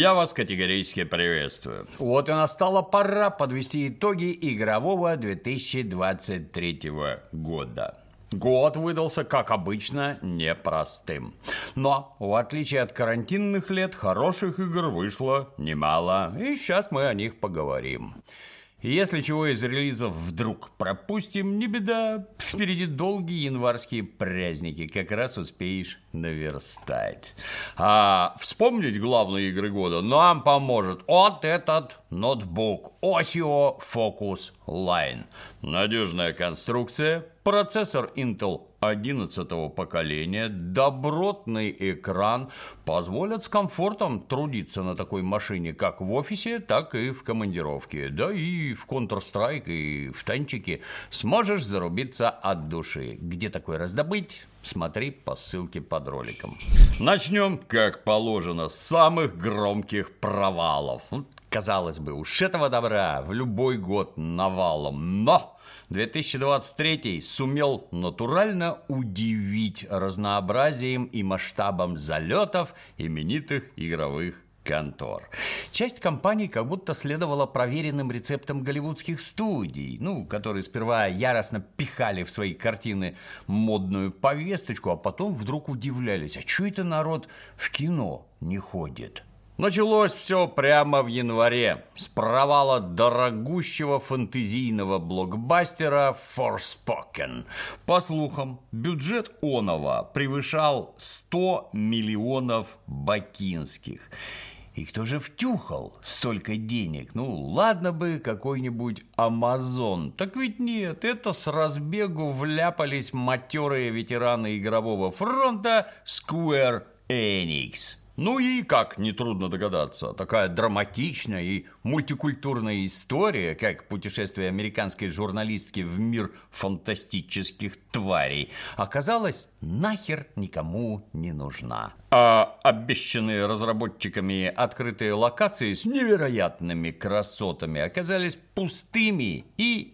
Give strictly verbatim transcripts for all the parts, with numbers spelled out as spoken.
Я вас категорически приветствую. Вот и настала пора подвести итоги игрового две тысячи двадцать третьего года. Год выдался, как обычно, непростым. Но, в отличие от карантинных лет, хороших игр вышло немало. И сейчас мы о них поговорим. Если чего из релизов вдруг пропустим, не беда. Впереди долгие январские праздники, как раз успеешь наверстать. А вспомнить главные игры года нам поможет вот этот ноутбук Osio Focus Line. Надежная конструкция, процессор Intel одиннадцатого поколения, добротный экран позволят с комфортом трудиться на такой машине как в офисе, так и в командировке. Да и в Counter-Strike, и в танчике сможешь зарубиться от души. Где такой раздобыть? Смотри по ссылке под роликом. Начнем, как положено, с самых громких провалов. Казалось бы, уж этого добра в любой год навалом, но две тысячи двадцать третий сумел натурально удивить разнообразием и масштабом залетов именитых игровых контор. Часть компаний как будто следовала проверенным рецептам голливудских студий, ну, которые сперва яростно пихали в свои картины модную повесточку, а потом вдруг удивлялись, а чё это народ в кино не ходит? Началось все прямо в январе с провала дорогущего фэнтезийного блокбастера Forspoken. По слухам, бюджет оного превышал сто миллионов бакинских. И кто же втюхал столько денег? Ну, ладно бы какой-нибудь Amazon. Так ведь нет, это с разбегу вляпались матерые ветераны игрового фронта Square Enix. Ну и, как нетрудно догадаться, такая драматичная и мультикультурная история, как путешествие американской журналистки в мир фантастических тварей, оказалась нахер никому не нужна. А обещанные разработчиками открытые локации с невероятными красотами оказались пустыми и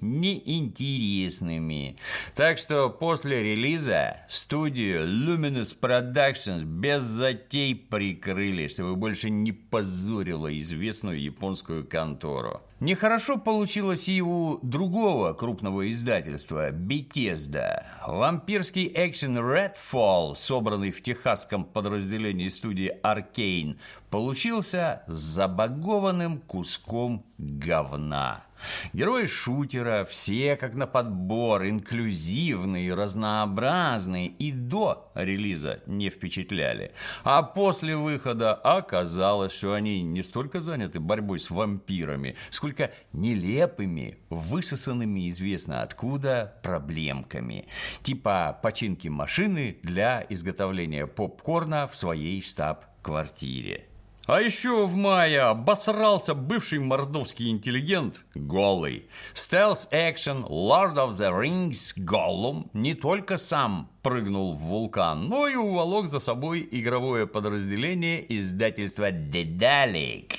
неинтересными. Так что после релиза студию Luminous Productions без затей прикрыли, чтобы больше не позорило известную японскую контору. Нехорошо получилось и у другого крупного издательства Bethesda. Вампирский экшен Redfall, собранный в техасском подразделении студии Arcane, получился забагованным куском говна. Герои шутера все как на подбор, инклюзивные, разнообразные, и до релиза не впечатляли. А после выхода оказалось, что они не столько заняты борьбой с вампирами, сколько нелепыми, высосанными известно откуда проблемками. Типа починки машины для изготовления попкорна в своей штаб-квартире. А еще в мае обосрался бывший мордовский интеллигент голый. Стелс-экшен Lord of the Rings Gollum не только сам прыгнул в вулкан, но и уволок за собой игровое подразделение издательства Daedalic.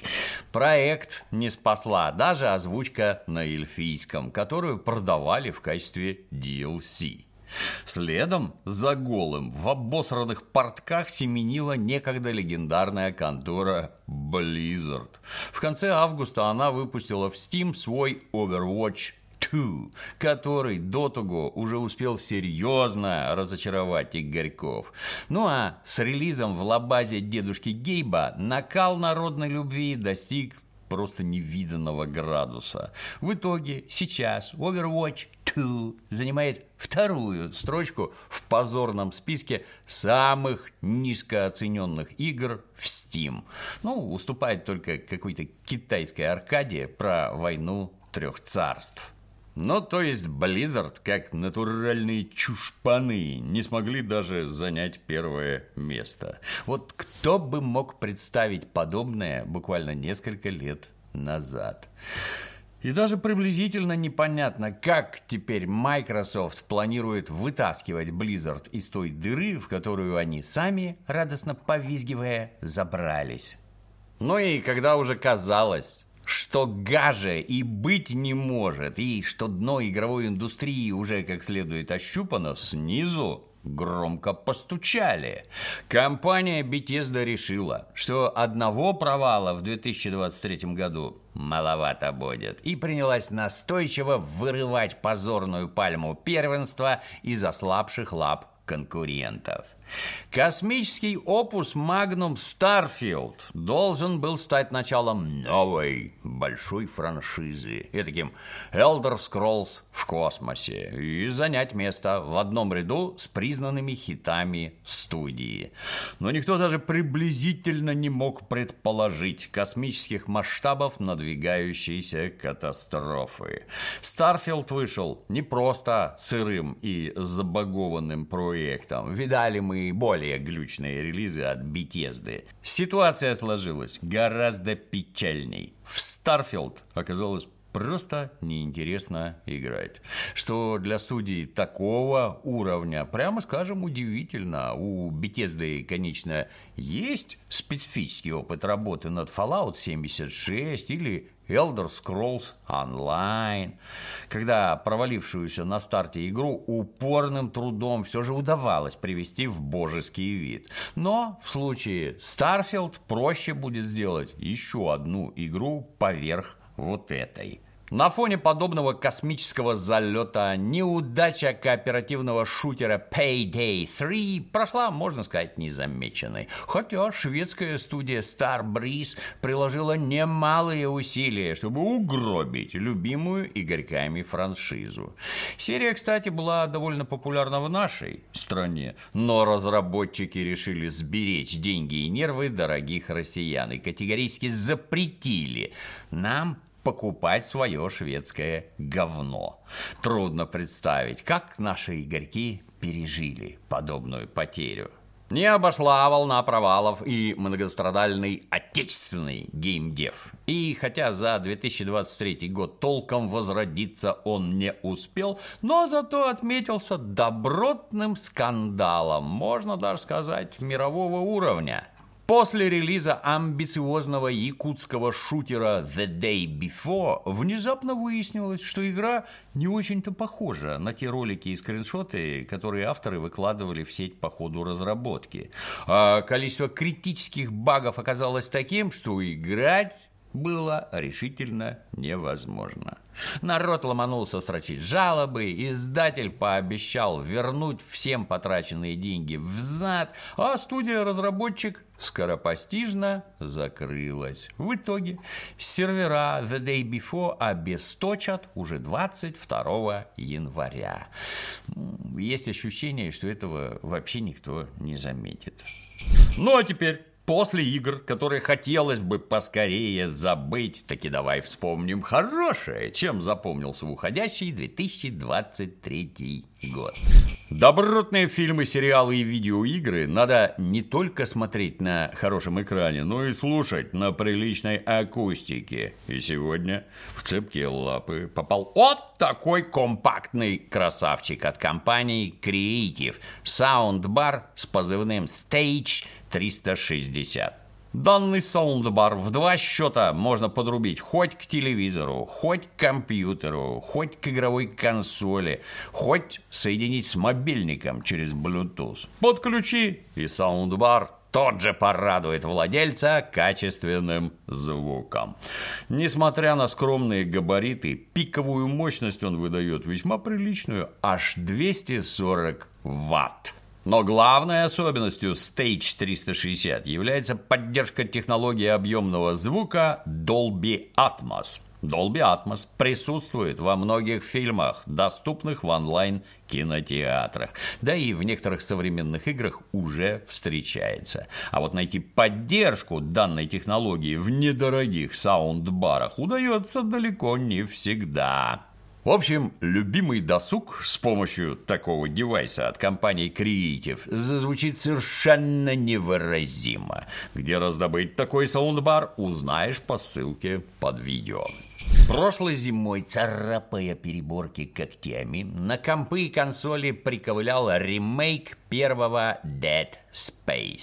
Проект не спасла даже озвучка на эльфийском, которую продавали в качестве ди эл си. Следом за голым в обосранных портках семенила некогда легендарная контора Blizzard. В конце августа она выпустила в Steam свой Overwatch два, который до того уже успел серьезно разочаровать игорьков. Ну а с релизом в лабазе дедушки Гейба накал народной любви достиг просто невиданного градуса. В итоге сейчас Overwatch два занимает вторую строчку в позорном списке самых низкооцененных игр в Steam. Ну, уступает только какой-то китайской аркаде про войну трех царств. Ну, то есть Blizzard, как натуральные чушпаны, не смогли даже занять первое место. Вот кто бы мог представить подобное буквально несколько лет назад? И даже приблизительно непонятно, как теперь Microsoft планирует вытаскивать Blizzard из той дыры, в которую они сами, радостно повизгивая, забрались. Ну и когда уже казалось, что гаже и быть не может, и что дно игровой индустрии уже как следует ощупано снизу, громко постучали. Компания Bethesda решила, что одного провала в две тысячи двадцать третьем году маловато будет, и принялась настойчиво вырывать позорную пальму первенства из ослабших лап конкурентов. Космический опус Magnum Starfield должен был стать началом новой большой франшизы, этаким Elder Scrolls в космосе, и занять место в одном ряду с признанными хитами студии. Но никто даже приблизительно не мог предположить космических масштабов надвигающейся катастрофы. Starfield вышел не просто сырым и забагованным проектом. Видали мы более глючные релизы от Bethesda. Ситуация сложилась гораздо печальней. В Starfield оказалось просто неинтересно играть. Что для студии такого уровня, прямо скажем, удивительно. У Bethesda, конечно, есть специфический опыт работы над Fallout семьдесят шесть или Elder Scrolls Online, когда провалившуюся на старте игру упорным трудом все же удавалось привести в божеский вид. Но в случае Starfield проще будет сделать еще одну игру поверх вот этой. На фоне подобного космического залета неудача кооперативного шутера Payday три прошла, можно сказать, незамеченной. Хотя шведская студия Starbreeze приложила немалые усилия, чтобы угробить любимую игроками франшизу. Серия, кстати, была довольно популярна в нашей стране, но разработчики решили сберечь деньги и нервы дорогих россиян и категорически запретили нам покупать свое шведское говно. Трудно представить, как наши игроки пережили подобную потерю. Не обошла волна провалов и многострадальный отечественный геймдев. И хотя за две тысячи двадцать третий год толком возродиться он не успел, но зато отметился добротным скандалом, можно даже сказать, мирового уровня. После релиза амбициозного якутского шутера The Day Before внезапно выяснилось, что игра не очень-то похожа на те ролики и скриншоты, которые авторы выкладывали в сеть по ходу разработки. А количество критических багов оказалось таким, что играть было решительно невозможно. Народ ломанулся строчить жалобы, издатель пообещал вернуть всем потраченные деньги взад, а студия-разработчик скоропостижно закрылась. В итоге сервера The Day Before обесточат уже двадцать второго января. Есть ощущение, что этого вообще никто не заметит. Ну а теперь, после игр, которые хотелось бы поскорее забыть, таки давай вспомним хорошее, чем запомнился уходящий две тысячи двадцать третий год. Добротные фильмы, сериалы и видеоигры надо не только смотреть на хорошем экране, но и слушать на приличной акустике. И сегодня в цепкие лапы попал вот такой компактный красавчик от компании Creative. Саундбар с позывным Stage триста шестьдесят. Данный саундбар в два счета можно подрубить хоть к телевизору, хоть к компьютеру, хоть к игровой консоли, хоть соединить с мобильником через Bluetooth. Подключи, и саундбар тот же порадует владельца качественным звуком. Несмотря на скромные габариты, пиковую мощность он выдает весьма приличную, аж двести сорок ватт. Но главной особенностью Stage триста шестьдесят является поддержка технологии объемного звука Dolby Atmos. Dolby Atmos присутствует во многих фильмах, доступных в онлайн-кинотеатрах. Да и в некоторых современных играх уже встречается. А вот найти поддержку данной технологии в недорогих саундбарах удается далеко не всегда. В общем, любимый досуг с помощью такого девайса от компании Creative зазвучит совершенно невыразимо. Где раздобыть такой саундбар, узнаешь по ссылке под видео. Прошлой зимой, царапая переборки когтями, на компы и консоли приковылял ремейк первого Dead Space.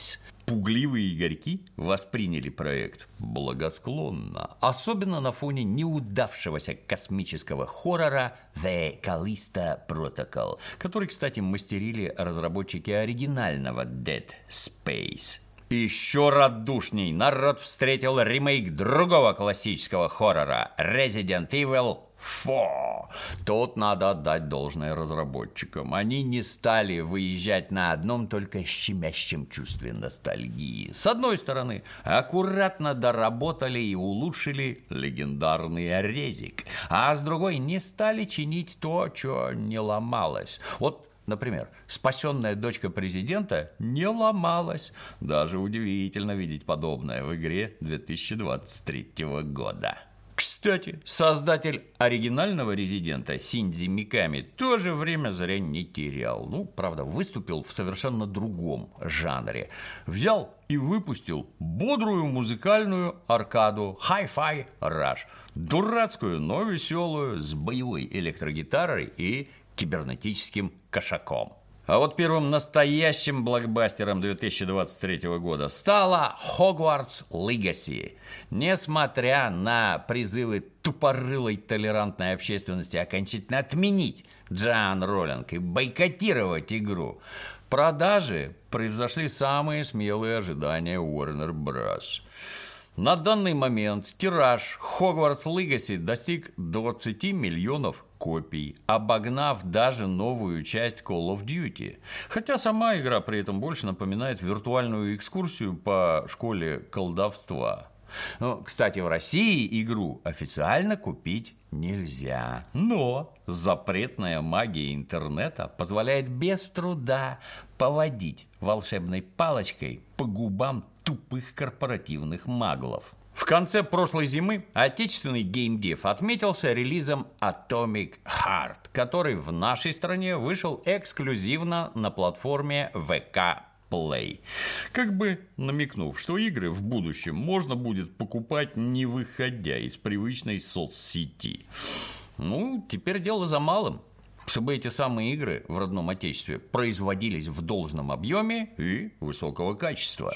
Пугливые игорьки восприняли проект благосклонно, особенно на фоне неудавшегося космического хоррора The Callisto Protocol, который, кстати, мастерили разработчики оригинального Dead Space. Еще радушней народ встретил ремейк другого классического хоррора Resident Evil четыре. Тут надо отдать должное разработчикам. Они не стали выезжать на одном только щемящем чувстве ностальгии. С одной стороны, аккуратно доработали и улучшили легендарный резик, а с другой не стали чинить то, что не ломалось. Вот, например, спасенная дочка президента не ломалась. Даже удивительно видеть подобное в игре две тысячи двадцать третьего года. Кстати, создатель оригинального «Резидента» Синдзи Миками тоже время зря не терял. Ну, правда, выступил в совершенно другом жанре. Взял и выпустил бодрую музыкальную аркаду Hi-Fi Rush. Дурацкую, но веселую, с боевой электрогитарой и кибернетическим кошаком. А вот первым настоящим блокбастером две тысячи двадцать третьего года стала Hogwarts Legacy. Несмотря на призывы тупорылой толерантной общественности окончательно отменить Джоан Роулинг и бойкотировать игру, продажи превзошли самые смелые ожидания Warner Bros. На данный момент тираж Hogwarts Legacy достиг двадцать миллионов копий, обогнав даже новую часть Call of Duty. Хотя сама игра при этом больше напоминает виртуальную экскурсию по школе колдовства. Ну, кстати, в России игру официально купить нельзя. Но запретная магия интернета позволяет без труда поводить волшебной палочкой по губам тупых корпоративных маглов. В конце прошлой зимы отечественный геймдев отметился релизом Atomic Heart, который в нашей стране вышел эксклюзивно на платформе ви кей Play. Как бы намекнув, что игры в будущем можно будет покупать, не выходя из привычной соцсети. Ну, теперь дело за малым. Чтобы эти самые игры в родном отечестве производились в должном объеме и высокого качества.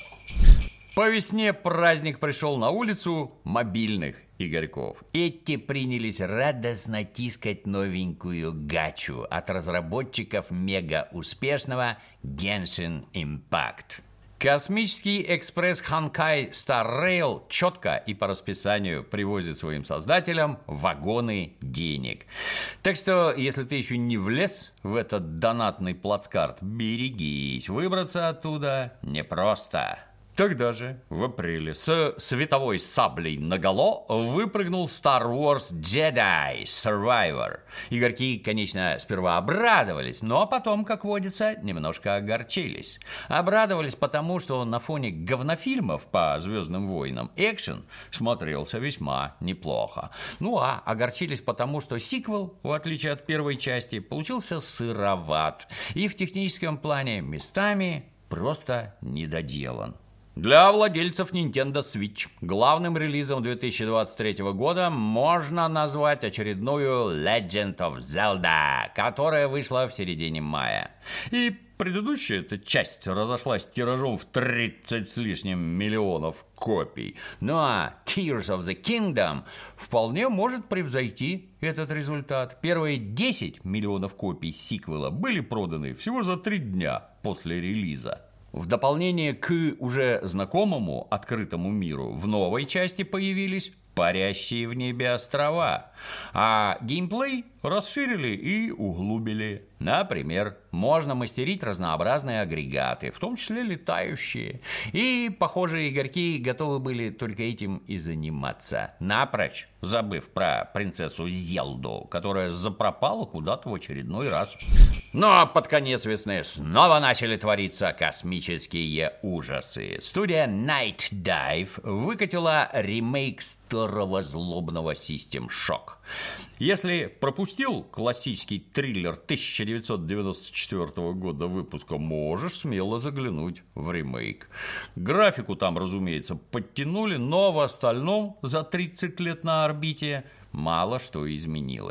По весне праздник пришел на улицу мобильных игорьков. Эти принялись радостно тискать новенькую гачу от разработчиков мега успешного Genshin Impact. Космический экспресс Honkai Star Rail четко и по расписанию привозит своим создателям вагоны денег. Так что, если ты еще не влез в этот донатный плацкарт, берегись, выбраться оттуда непросто. Тогда же, в апреле, с световой саблей наголо выпрыгнул Star Wars Jedi Survivor. Игорьки, конечно, сперва обрадовались, но потом, как водится, немножко огорчились. Обрадовались потому, что на фоне говнофильмов по «Звездным войнам» экшен смотрелся весьма неплохо. Ну а огорчились потому, что сиквел, в отличие от первой части, получился сыроват и в техническом плане местами просто недоделан. Для владельцев Nintendo Switch главным релизом две тысячи двадцать третьего года можно назвать очередную Legend of Zelda, которая вышла в середине мая. И предыдущая эта часть разошлась тиражом в тридцать с лишним миллионов копий. Ну а Tears of the Kingdom вполне может превзойти этот результат. Первые десять миллионов копий сиквела были проданы всего за три дня после релиза. В дополнение к уже знакомому открытому миру в новой части появились парящие в небе острова, а геймплей расширили и углубили. Например, можно мастерить разнообразные агрегаты, в том числе летающие. И, похоже, игорьки готовы были только этим и заниматься, напрочь забыв про принцессу Зелду, которая запропала куда-то в очередной раз. Ну а под конец весны снова начали твориться космические ужасы. Студия Night Dive выкатила ремейк старого злобного System Shock. Если пропустил классический триллер тысяча девятьсот девяносто четвёртого года выпуска, можешь смело заглянуть в ремейк. Графику там, разумеется, подтянули, но в остальном за тридцать лет на орбите мало что изменилось.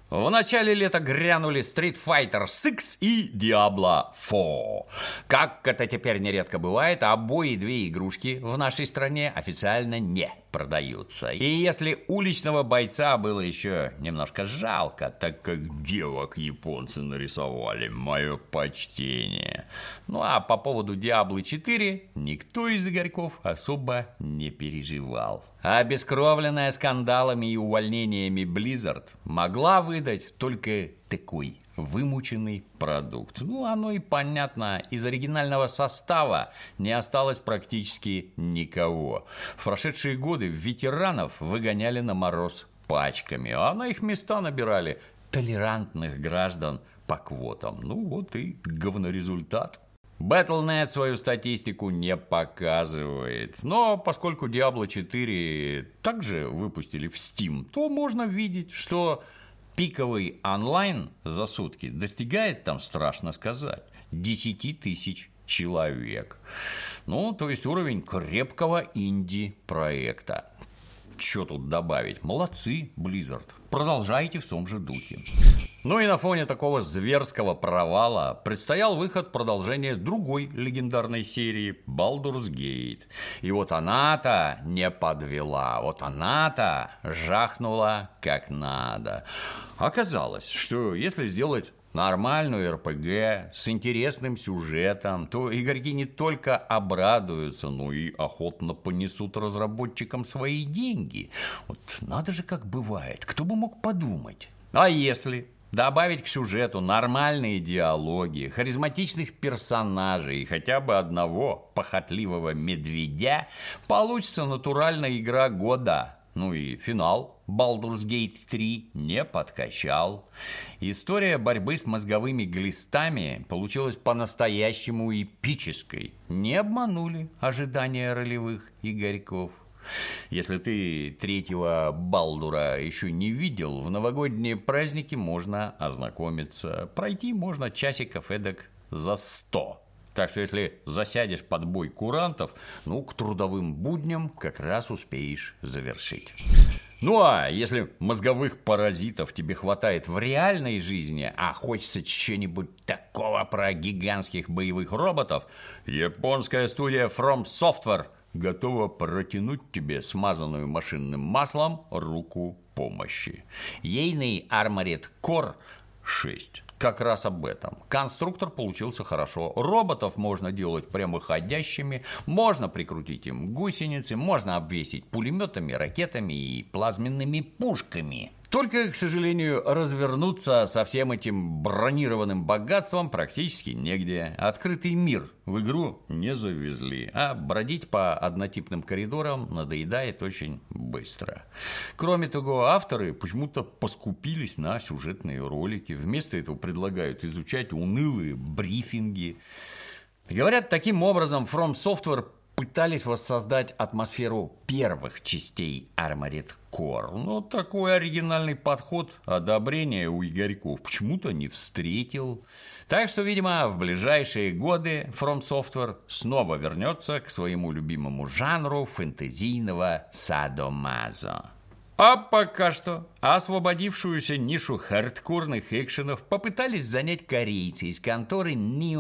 В начале лета грянули Street Fighter шесть и Diablo четыре. Как это теперь нередко бывает, обои две игрушки в нашей стране официально не продаются. И если уличного бойца было еще немножко жалко, так как девок японцы нарисовали, мое почтение. Ну а по поводу Diablo четыре никто из игорьков особо не переживал. Обескровленная скандалами и увольнениями Blizzard могла выдать только такой вымученный продукт. Ну, оно и понятно, из оригинального состава не осталось практически никого. В прошедшие годы ветеранов выгоняли на мороз пачками, а на их места набирали толерантных граждан по квотам. Ну, вот и говнорезультат. батл точка нет свою статистику не показывает, но поскольку Diablo четыре также выпустили в Steam, то можно видеть, что пиковый онлайн за сутки достигает там, страшно сказать, десять тысяч человек. Ну, то есть уровень крепкого инди-проекта. Что тут добавить? Молодцы, Blizzard. Продолжайте в том же духе. Ну и на фоне такого зверского провала предстоял выход продолжения другой легендарной серии Baldur's Gate. И вот она-то не подвела, вот она-то жахнула как надо. Оказалось, что если сделать нормальную эр пи джи с интересным сюжетом, то игроки не только обрадуются, но и охотно понесут разработчикам свои деньги. Вот надо же, как бывает, кто бы мог подумать. А если добавить к сюжету нормальные диалоги, харизматичных персонажей и хотя бы одного похотливого медведя, получится натуральная игра года. Ну и финал Baldur's Gate три не подкачал. История борьбы с мозговыми глистами получилась по-настоящему эпической. Не обманули ожидания ролевых игорьков. Если ты третьего Балдура еще не видел, в новогодние праздники можно ознакомиться. Пройти можно часиков эдак за сто. Так что если засядешь под бой курантов, ну, к трудовым будням как раз успеешь завершить. Ну а если мозговых паразитов тебе хватает в реальной жизни, а хочется чего-нибудь такого про гигантских боевых роботов, японская студия From Software готова протянуть тебе смазанную машинным маслом руку помощи. Ейный Armored Core шесть. Как раз об этом. Конструктор получился хорошо. Роботов можно делать прямоходящими, можно прикрутить им гусеницы, можно обвесить пулеметами, ракетами и плазменными пушками. Только, к сожалению, развернуться со всем этим бронированным богатством практически негде. Открытый мир в игру не завезли, а бродить по однотипным коридорам надоедает очень быстро. Кроме того, авторы почему-то поскупились на сюжетные ролики. Вместо этого предлагают изучать унылые брифинги. Говорят, таким образом From Software пытались воссоздать атмосферу первых частей Armored Core. Но такой оригинальный подход одобрения у игорьков почему-то не встретил. Так что, видимо, в ближайшие годы From Software снова вернется к своему любимому жанру фэнтезийного садомазо. А пока что освободившуюся нишу хардкорных экшенов попытались занять корейцы из конторы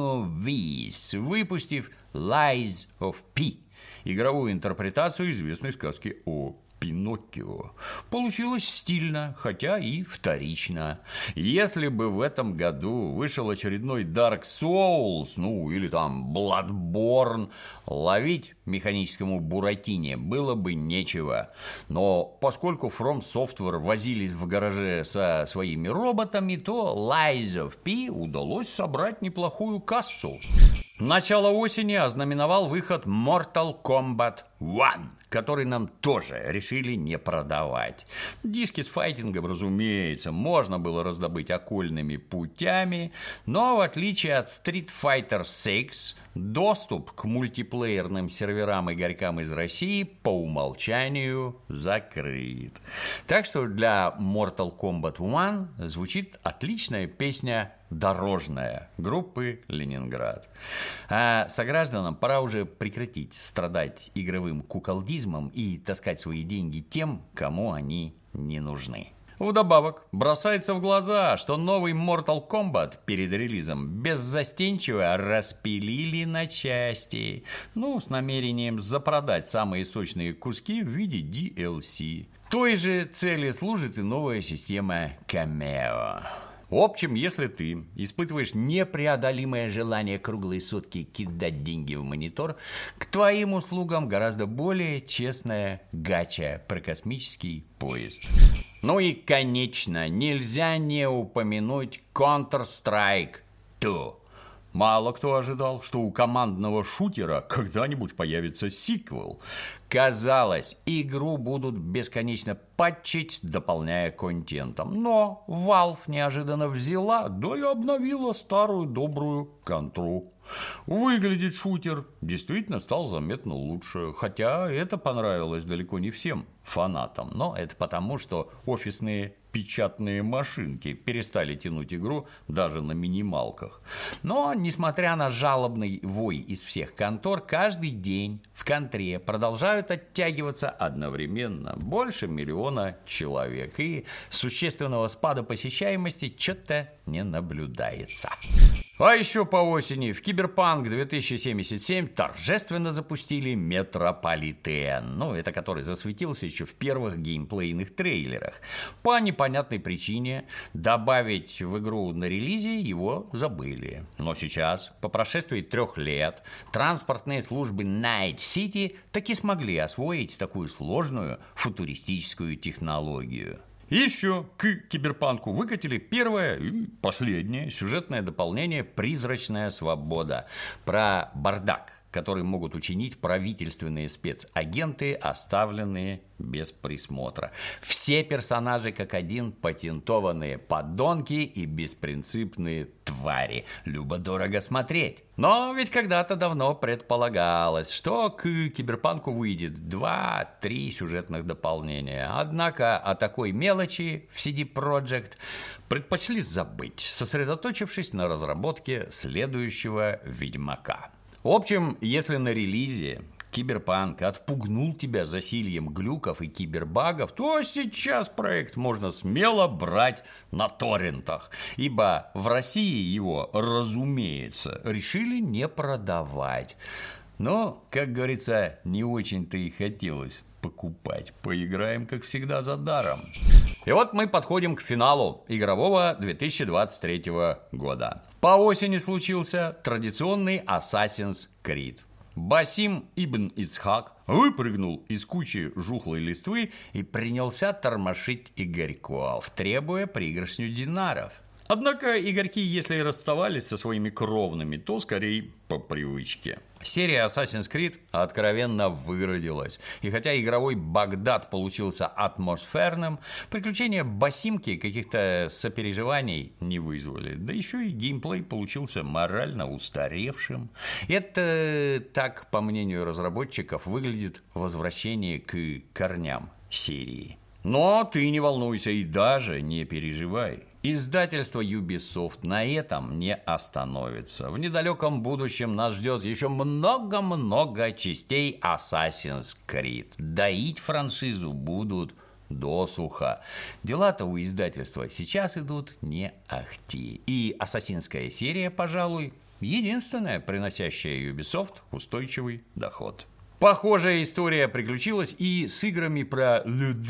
NeoVis, выпустив Lies of P, игровую интерпретацию известной сказки о Пиноккио. Получилось стильно, хотя и вторично. Если бы в этом году вышел очередной Dark Souls, ну или там Bloodborne, ловить механическому Буратине было бы нечего. Но поскольку From Software возились в гараже со своими роботами, то Lies of P удалось собрать неплохую кассу. Начало осени ознаменовал выход Mortal Kombat один, который нам тоже решили не продавать. Диски с файтингом, разумеется, можно было раздобыть окольными путями, но в отличие от Street Fighter шесть, доступ к мультиплеерным серверам игорькам из России по умолчанию закрыт. Так что для Mortal Kombat один звучит отличная песня «Дорожная» группы «Ленинград». А согражданам пора уже прекратить страдать игровым куколдизмом и таскать свои деньги тем, кому они не нужны. Вдобавок, бросается в глаза, что новый Mortal Kombat перед релизом беззастенчиво распилили на части, ну, с намерением запродать самые сочные куски в виде ди эл си. Той же цели служит и новая система Cameo. В общем, если ты испытываешь непреодолимое желание круглые сутки кидать деньги в монитор, к твоим услугам гораздо более честная гача про космический поезд. Ну и, конечно, нельзя не упомянуть Counter-Strike два. Мало кто ожидал, что у командного шутера когда-нибудь появится сиквел. Казалось, игру будут бесконечно патчить, дополняя контентом. Но Valve неожиданно взяла, да и обновила старую добрую контру. Выглядит шутер действительно стал заметно лучше, хотя это понравилось далеко не всем фанатам. Но это потому, что офисные печатные машинки перестали тянуть игру даже на минималках. Но, несмотря на жалобный вой из всех контор, каждый день в контре продолжают оттягиваться одновременно больше миллиона человек. И существенного спада посещаемости что-то не наблюдается. А еще по осени в Киберпанк две тысячи семьдесят семь торжественно запустили Метрополитен, ну, это который засветился еще в первых геймплейных трейлерах. По непонятной причине добавить в игру на релизе его забыли. Но сейчас, по прошествии трех лет, транспортные службы Night City таки смогли освоить такую сложную футуристическую технологию. Еще к Киберпанку выкатили первое и последнее сюжетное дополнение «Призрачная свобода» про бардак, который могут учинить правительственные спецагенты, оставленные без присмотра. Все персонажи как один патентованные подонки и беспринципные твари. Любо-дорого смотреть. Но ведь когда-то давно предполагалось, что к Киберпанку выйдет два-три сюжетных дополнения. Однако о такой мелочи в си ди Projekt предпочли забыть, сосредоточившись на разработке следующего Ведьмака. В общем, если на релизе Киберпанк отпугнул тебя засильем глюков и кибербагов, то сейчас проект можно смело брать на торрентах, ибо в России его, разумеется, решили не продавать. Но, как говорится, не очень-то и хотелось покупать. Поиграем, как всегда, за даром. И вот мы подходим к финалу игрового две тысячи двадцать третьего года. По осени случился традиционный Assassin's Creed. Басим ибн Исхак выпрыгнул из кучи жухлой листвы и принялся тормошить Игорьков, требуя пригоршню динаров. Однако Игорьки, если и расставались со своими кровными, то скорее по привычке. Серия Assassin's Creed откровенно выродилась. И хотя игровой Багдад получился атмосферным, приключения Басимки каких-то сопереживаний не вызвали. Да еще и геймплей получился морально устаревшим. Это, так, по мнению разработчиков, выглядит возвращение к корням серии. Но ты не волнуйся и даже не переживай. Издательство Ubisoft на этом не остановится. В недалеком будущем нас ждет еще много-много частей Assassin's Creed. Доить франшизу будут досуха. Дела-то у издательства сейчас идут не ахти. И ассасинская серия, пожалуй, единственная, приносящая Ubisoft устойчивый доход. Похожая история приключилась и с играми про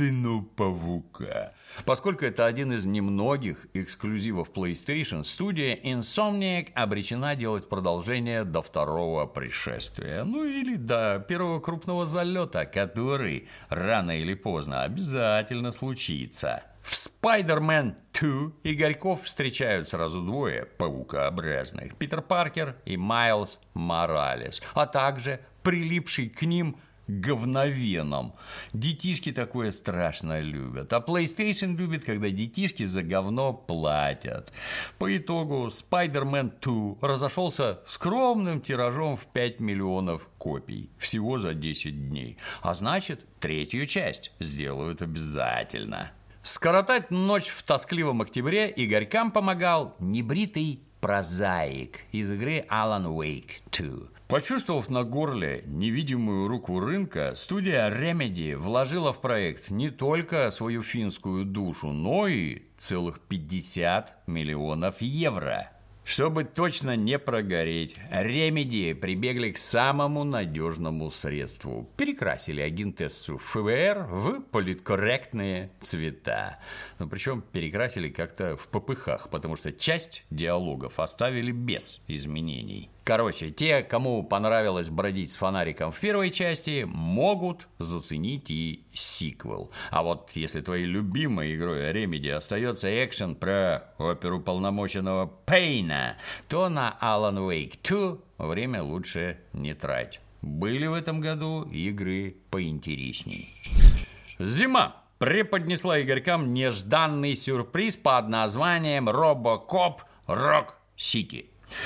Людину-павука. Поскольку это один из немногих эксклюзивов PlayStation, студия Insomniac обречена делать продолжение до второго пришествия. Ну или до первого крупного залета, который рано или поздно обязательно случится. В Spider-Man два Игорьков встречают сразу двое паукообразных: Питер Паркер и Майлз Моралес, а также прилипший к ним говновеном. Детишки такое страшно любят. А PlayStation любит, когда детишки за говно платят. По итогу Spider-Man два разошелся скромным тиражом в пять миллионов копий. Всего за десять дней. А значит, третью часть сделают обязательно. Скоротать ночь в тоскливом октябре Игорькам помогал небритый прозаик из игры Alan Wake два. Почувствовав на горле невидимую руку рынка, студия Remedy вложила в проект не только свою финскую душу, но и целых пятьдесят миллионов евро. Чтобы точно не прогореть, Remedy прибегли к самому надежному средству. Перекрасили агентессу эф бэ эр в политкорректные цвета. Но причем перекрасили как-то в попыхах, потому что часть диалогов оставили без изменений. Короче, те, кому понравилось бродить с фонариком в первой части, могут заценить и сиквел. А вот если твоей любимой игрой Remedy остается экшен про оперуполномоченного Пейна, то на Alan Wake два время лучше не трать. Были в этом году игры поинтересней. Зима преподнесла игрокам нежданный сюрприз под названием RoboCop Rock City.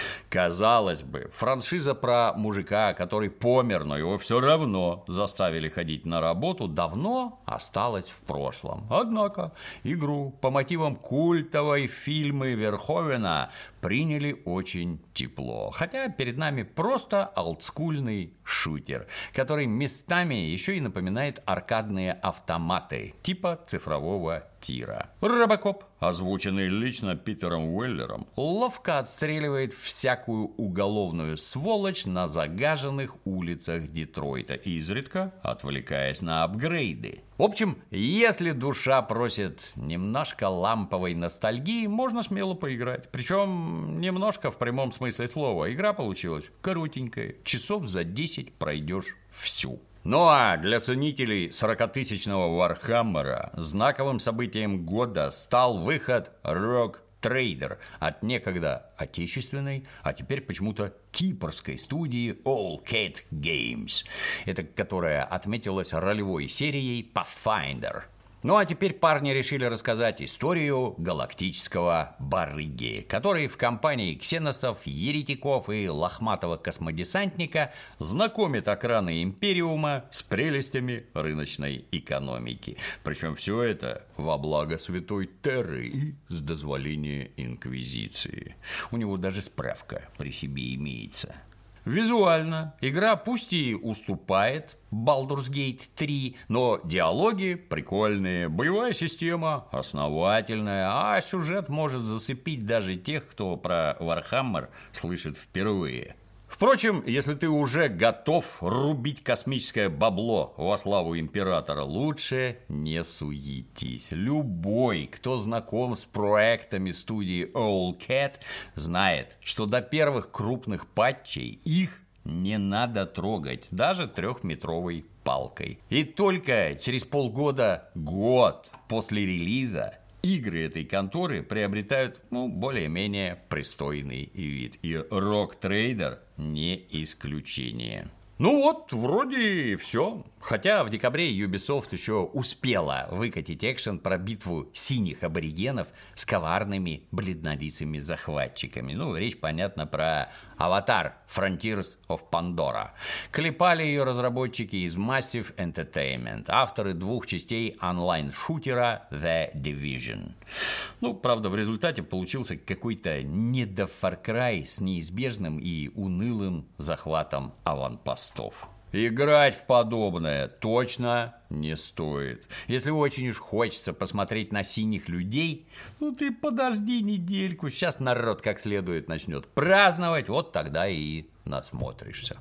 Казалось бы, франшиза про мужика, который помер, но его все равно заставили ходить на работу, давно осталась в прошлом. Однако игру по мотивам культовой фильмы Верховена приняли очень тепло. Хотя перед нами просто олдскульный шутер, который местами еще и напоминает аркадные автоматы типа цифрового тира. Робокоп, озвученный лично Питером Уэллером, ловко отстреливает всякую уголовную сволочь на загаженных улицах Детройта, изредка отвлекаясь на апгрейды. В общем, если душа просит немножко ламповой ностальгии, можно смело поиграть. Причем немножко в прямом смысле слова. Игра получилась коротенькая, часов за десять пройдешь всю. Ну а для ценителей сорокатысячного Вархаммера знаковым событием года стал выход Rogue Trader от некогда отечественной, а теперь почему-то кипрской студии All Cat Games, это которая отметилась ролевой серией Pathfinder. Ну а теперь парни решили рассказать историю галактического барыги, который в компании ксеносов, еретиков и лохматого космодесантника знакомит окраны Империума с прелестями рыночной экономики. Причем все это во благо святой Терры и с дозволения Инквизиции. У него даже справка при себе имеется. Визуально игра пусть и уступает Baldur's Gate три, но диалоги прикольные, боевая система основательная, а сюжет может зацепить даже тех, кто про Warhammer слышит впервые. Впрочем, если ты уже готов рубить космическое бабло во славу императора, лучше не суетись. Любой, кто знаком с проектами студии All Cat, знает, что до первых крупных патчей их не надо трогать даже трехметровой палкой. И только через полгода, год после релиза, игры этой конторы приобретают, ну, более-менее пристойный вид. И Rogue Trader не исключение. Ну вот, вроде все. Хотя в декабре Ubisoft еще успела выкатить экшен про битву синих аборигенов с коварными бледнолицыми захватчиками. Ну, речь, понятно, про Avatar Frontiers of Pandora. Клепали ее разработчики из Massive Entertainment, авторы двух частей онлайн-шутера The Division. Ну, правда, в результате получился какой-то недо Far Cry с неизбежным и унылым захватом аванпостов. Играть в подобное точно не стоит. Если очень уж хочется посмотреть на синих людей, ну ты подожди недельку, сейчас народ как следует начнет праздновать, вот тогда и насмотришься.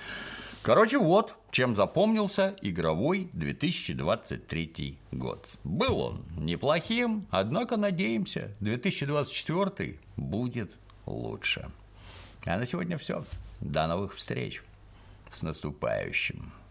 Короче, вот чем запомнился игровой две тысячи двадцать третий год. Был он неплохим, однако, надеемся, две тысячи двадцать четвёртый будет лучше. А на сегодня все. До новых встреч. С наступающим.